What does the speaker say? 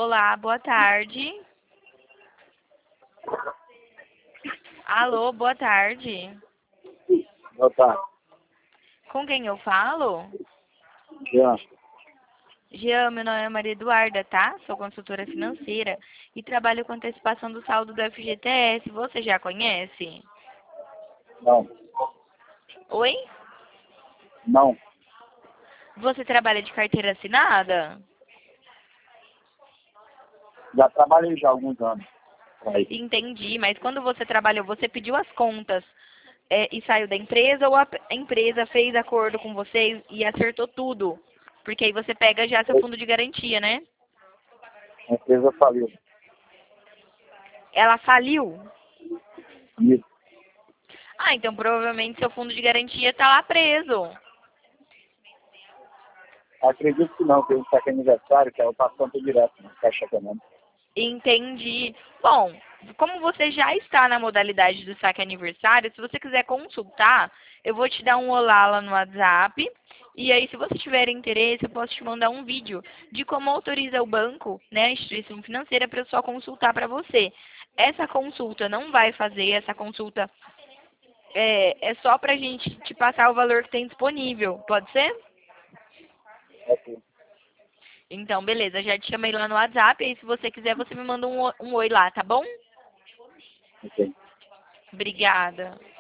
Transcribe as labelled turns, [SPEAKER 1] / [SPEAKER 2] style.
[SPEAKER 1] Olá, boa tarde. Alô, boa tarde.
[SPEAKER 2] Boa tarde.
[SPEAKER 1] Com quem eu falo?
[SPEAKER 2] Jean.
[SPEAKER 1] Jean, meu nome é Maria Eduarda, tá? Sou consultora financeira e trabalho com antecipação do saldo do FGTS. Você já conhece?
[SPEAKER 2] Não.
[SPEAKER 1] Oi?
[SPEAKER 2] Não.
[SPEAKER 1] Você trabalha de carteira assinada?
[SPEAKER 2] Já trabalhei já há alguns anos. Aí.
[SPEAKER 1] Entendi, mas quando você trabalhou, você pediu as contas e saiu da empresa ou a empresa fez acordo com vocês e acertou tudo? Porque aí você pega já seu fundo de garantia, né?
[SPEAKER 2] A empresa faliu.
[SPEAKER 1] Ela faliu?
[SPEAKER 2] Isso.
[SPEAKER 1] Ah, então provavelmente seu fundo de garantia está lá preso.
[SPEAKER 2] Acredito que não, tem um saque aniversário, que é o passo direto na Caixa Econômica.
[SPEAKER 1] Entendi. Bom, como você já está na modalidade do saque aniversário, se você quiser consultar, eu vou te dar um olá lá no WhatsApp. E aí, se você tiver interesse, eu posso te mandar um vídeo de como autoriza o banco, né, a instituição financeira, para eu só consultar para você. Essa consulta não vai fazer, essa consulta é só para a gente te passar o valor que tem disponível. Pode ser?
[SPEAKER 2] Ok.
[SPEAKER 1] Então, beleza, já te chamei lá no WhatsApp, aí se você quiser, você me manda um oi lá, tá bom?
[SPEAKER 2] Ok.
[SPEAKER 1] Obrigada.